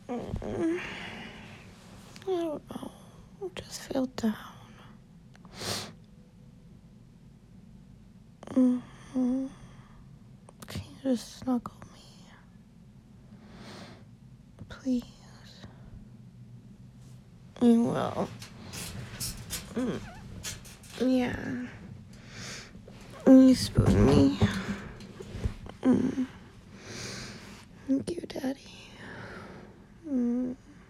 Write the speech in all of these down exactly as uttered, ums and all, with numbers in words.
Mm, I don't know. I just feel down. Mm-hmm. Can you just snuggle me? Please. You will. Mm. Yeah. You spoon me. Mm. Thank you, Daddy. Mm.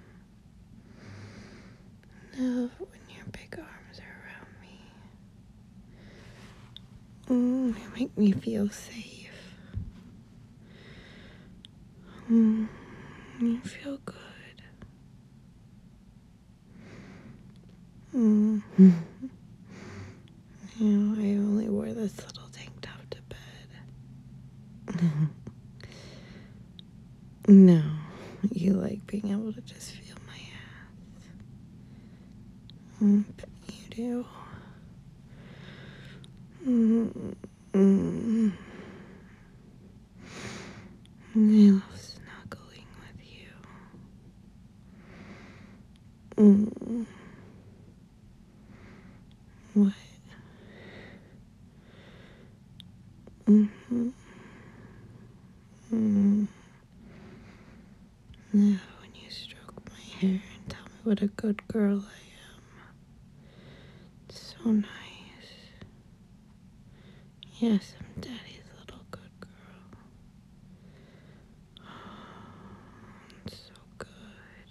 Love when your big arms are around me. Mm. You make me feel safe. Mm. You feel good. Mm. You know, I only wore this little tank top to bed. No, you like being able to just feel my ass. Mm, but you do. Mm, mm. I love snuggling with you. Mm. What? Mm-hmm. Mm. Now, when you stroke my hair and tell me what a good girl I am. It's so nice. Yes, I'm Daddy's little good girl. It's so good.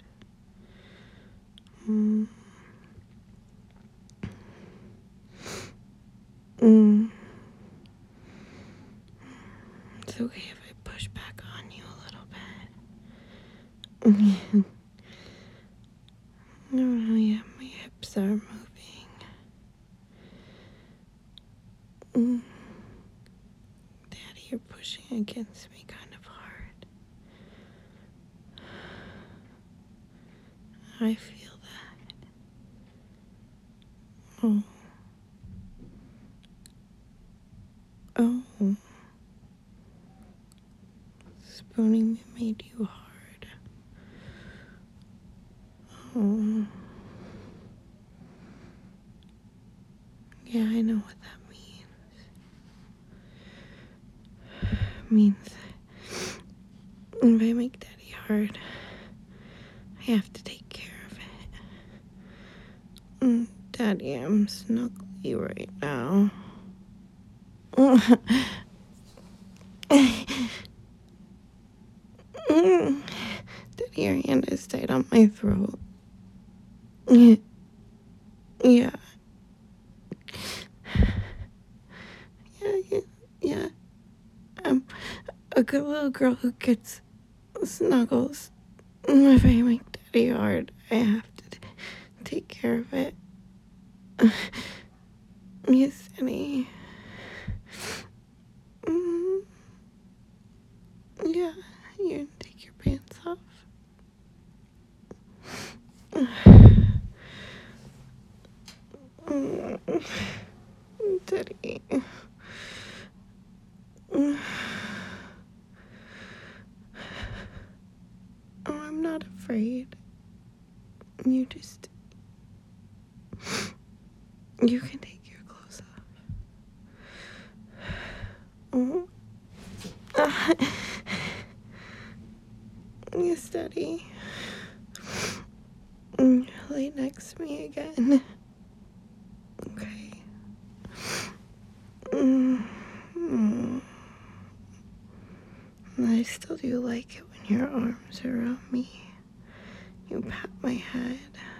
Mm. Mm. It's okay if I push back on you a little bit. No, no, yeah, my hips are moving. Mm. Daddy, you're pushing against me kind of hard. I feel that. Oh. Oh. Spooning me made you hard. Oh. Yeah, I know what that means. It means that if I make Daddy hard, I have to take care of it. Mm, Daddy, I'm snuggly right now. Mm. Daddy, your hand is tight on my throat. Yeah. Yeah. Yeah, yeah, yeah. I'm a good little girl who gets snuggles. If I make Daddy hard, I have to t- take care of it. Yes, Daddy. Mm, yeah, you take your pants off. Mm, Daddy. Mm. Oh, I'm not afraid. You just... You can take your clothes off. Oh. Yes, Daddy. Mm, lay next to me again. Okay. Mm. Mm. I still do like it when your arms are around me. You pat my head.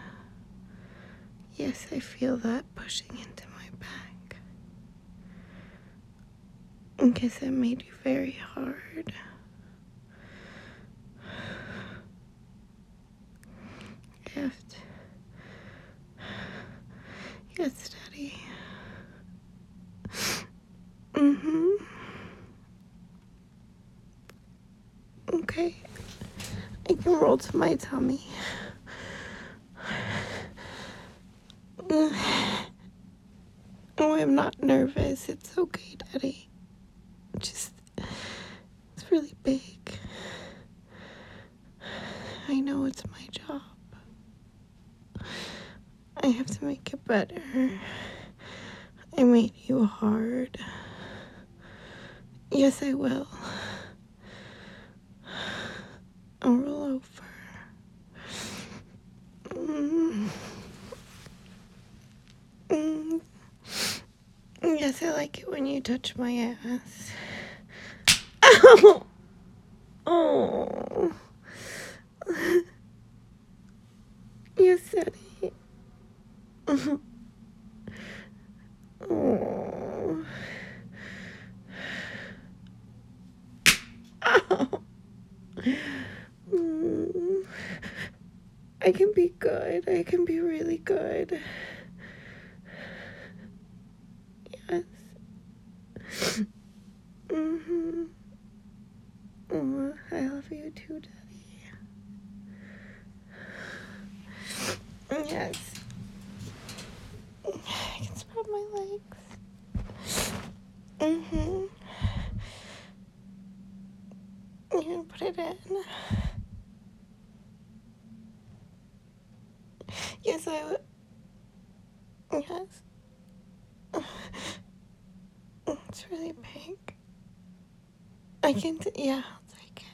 Yes, I feel that pushing into my back. I guess it made you very hard. I have to... Yes, Daddy. Mm-hmm. Okay. I can roll to my tummy. Oh, I'm not nervous. It's okay, Daddy. Just, it's really big. I know it's my job. I have to make it better. I made you hard. Yes, I will. I'll roll over. Mm. Mm. Yes, I like it when you touch my ass. Ow! Oh. Yes, Daddy. Oh. Ow. Mm. I can be good. I can be really good. Yes. Mm-hmm. Oh, I love you too, Daddy. Yes. I can spread my legs. Mm-hmm. You can put it in. Yes, I would. Yes. It's really pink. I can, t- yeah, I'll take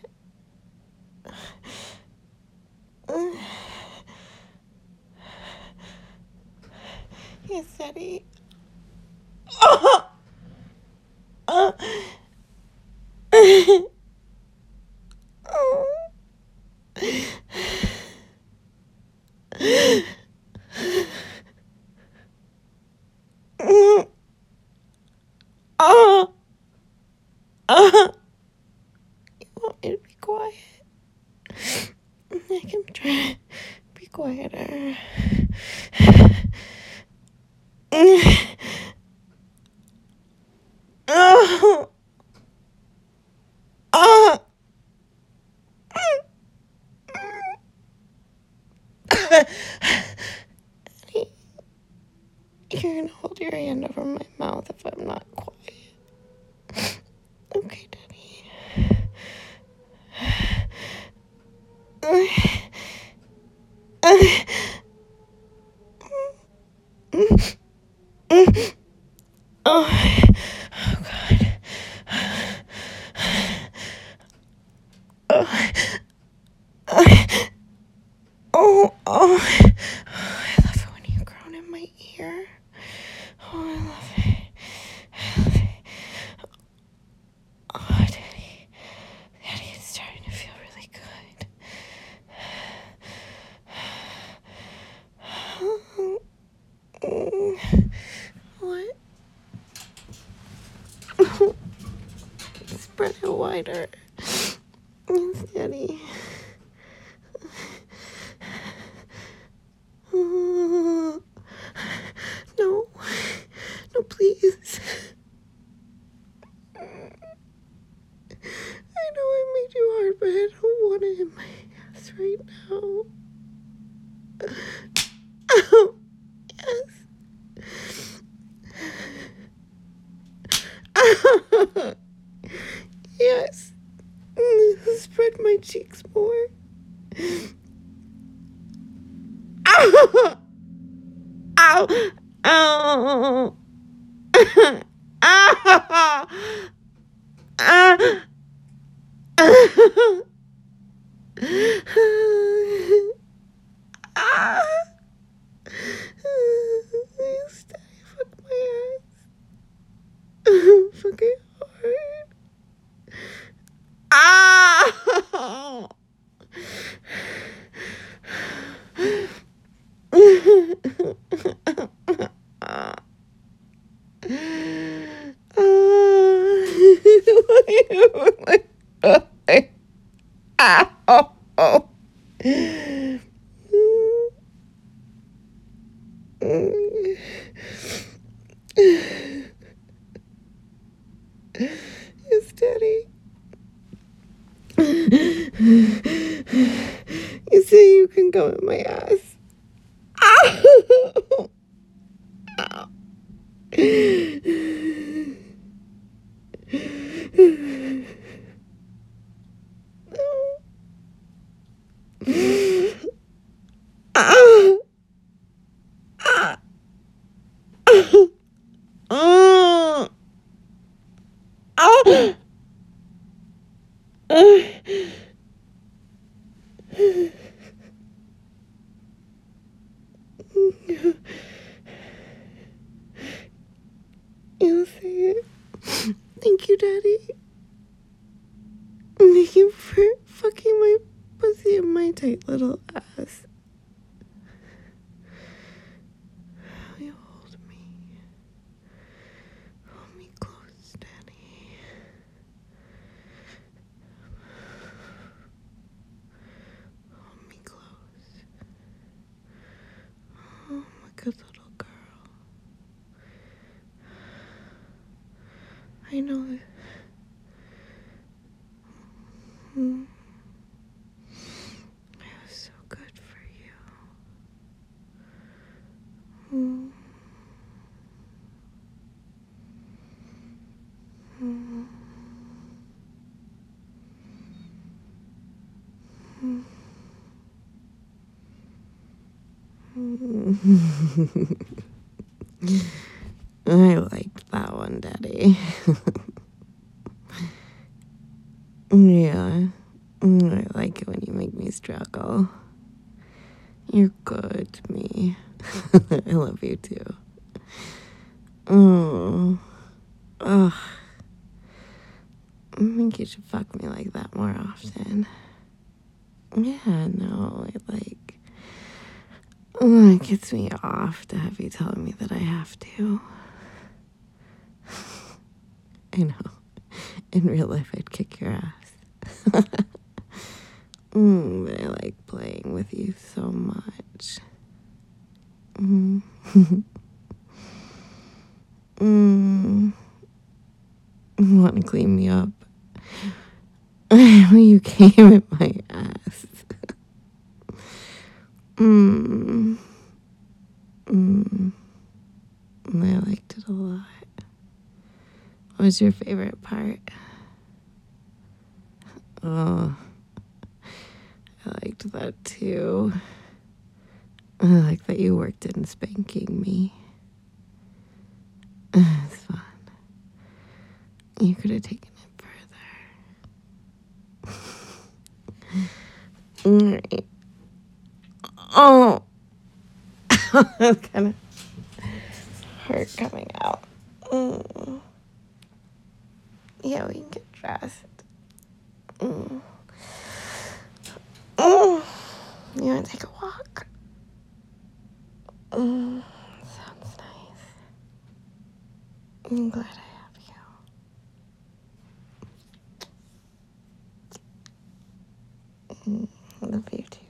it. Yes, Daddy. Oh! Oh! Oh! Oh! Oh! You want me to be quiet? I can try to be quieter. Oh! Oh! You're gonna hold your hand over my mouth if I'm not quiet. Okay, Daddy. Oh, oh God. Oh, oh, oh. I love it when you groan in my ear. Oh, I love it. I love it. Oh, Daddy. Daddy, it's starting to feel really good. What? Spread it wider. Yes, Daddy. Oh, no. No, please. I know I made you hard, but I don't want it in my ass right now. Oh, yes. Yes. Spread my cheeks more. Ow! Ow! Ow! Ow! Ah! Yes, Daddy, fuck my ass. Fuck it hard. Ah! Ow! Yes, Daddy. You say you can go in my ass. Ow! Ow. You'll say it. Thank you, Daddy. Thank you for fucking my pussy and my tight little ass. You hold me. Hold me close, Daddy. Hold me close. Oh, my good little girl. I know it. Mm. I was so good for you. Mm. Mm. Mm. I liked that one, Daddy. Yeah. I like it when you make me struggle. You're good to me. I love you too. Oh. Ugh. I think you should fuck me like that more often. Yeah, no, it like, oh, it gets me off to have you telling me that I have to. I know. In real life, I'd kick your ass. mm, but I like playing with you so much. Mm. mm. You want to clean me up? You came in my ass. mm. Mm. I liked it a lot. What was your favorite part? Oh, I liked that too. I like that you worked in spanking me. It's fun. You could have taken it further. Alright. Oh! That's kind of hurt coming out. Mm. Yeah, we can get dressed. Mm. Mm. You want to take a walk? Mm. Sounds nice. I'm glad I have you. Mm. I love you too.